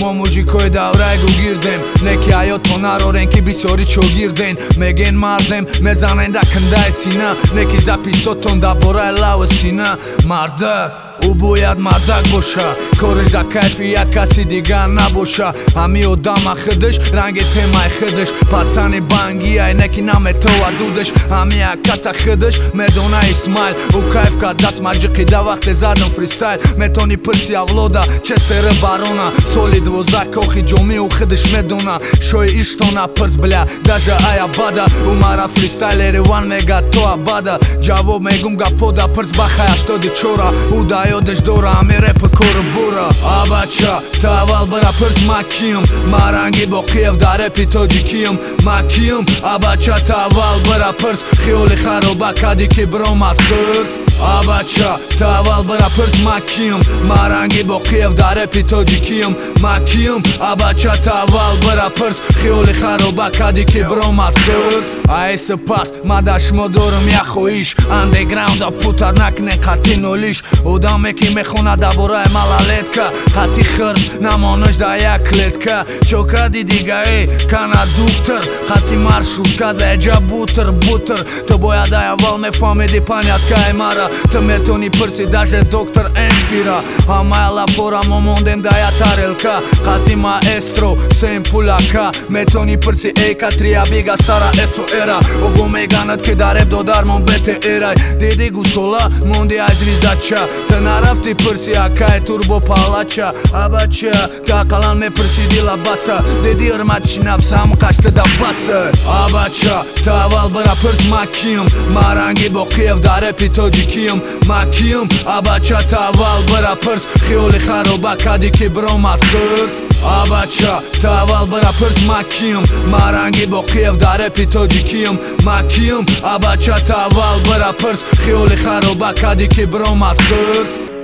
мо мужикои даврайгу гирдем неки ҳаёто нарорен ки бисёри чогирден меген мардем мезанен да кындаи сина неки записотон да бораи лави сина мардак ӯ бояд мардак боша кориш да кайфи як каси дигар набоша ҳами одама хидиш ранги темаи хидиш пацани бангияй неки наметова дудиш ҳами аката хидиш медона исмайл ӯ кайф кард даст маҷиқида вақте задам фристайл метони пирси авлода честери барона соли 12 кохи ҷомиу хидиш медона шои иштона пирс бля дажа ая бада ӯ мара фристайлери ван мега то абада ҷавоб мегум гапода пирс баха 84 ӯ да ёдиш дора ҳами репи кору бура абача тавал бира пирс ма ким маранги боқиев да репи тоҷиким ма ким абача тавал бира пирс хиёли хароба кади ки биромад хирс абача тавал бира пирс ма ким маранги боқиев да репи тоҷиким ма ким абача тавал бира пирс хиёли хароба кади ки биромад хирс ай сипас ма да шумо дорам як хоҳиш андеграунда путар накне қати нолиш одаме ки мехонад да бораи малолетка қати хирс намоныш да як клетка чокади дигаи кана дуктор қати маршрутка да эҷа бутр бутр ту бояд аввал мефаҳмиди панияткаи мара ту метони пирси даже доктор энфира ҳамаи лафора мо мондем да я тарелка қати маэстро сен пулака метони пирси экатрия бига стара эсо эра ово меганад ки да реп додармон бете эрай диди гусола монди ай звиздача ту нарафти пирси акай турбо палача абача тақалан мепирсиди лабаса диди ирматиши нафсам қашти да баса абача тавал бира пирс ма ким маранги боқиев да репи тоҷиким ма ким абача тавал бира пирс хиёли хароба кади ки биромад хирс абача тавал бира пирс ма ким маранги боқиев да репи тоҷиким ма ким абача тавал бира пирс хиёли хароба кади ки биромад хирс